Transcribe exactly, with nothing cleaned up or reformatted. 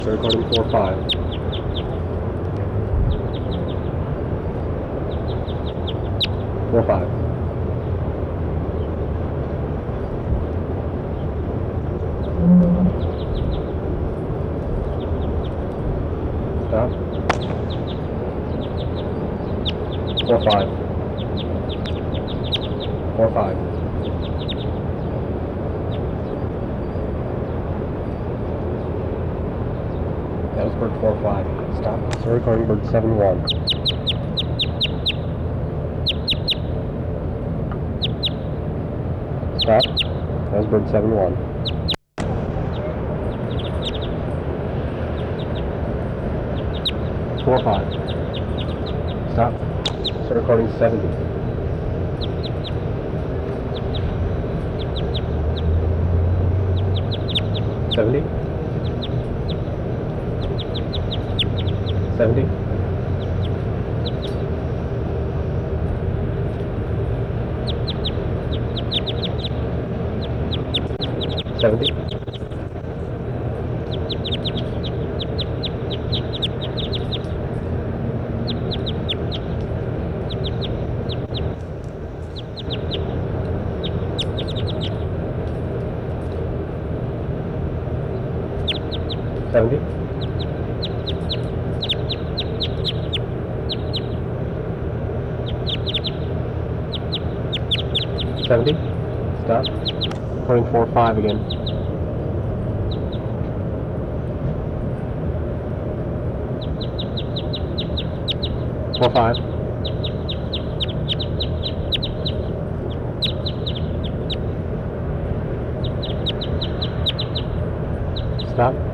Start recording four five. Four five. Stop. Four five. Four five. That was bird four five. Stop. Start recording bird seven one. Stop. That was bird seven one. Four five. Stop. Start recording seventy. Seventy. Seventy. Seventy. Seventy. Seventy. Stop. Recording four five again. Four five. Stop.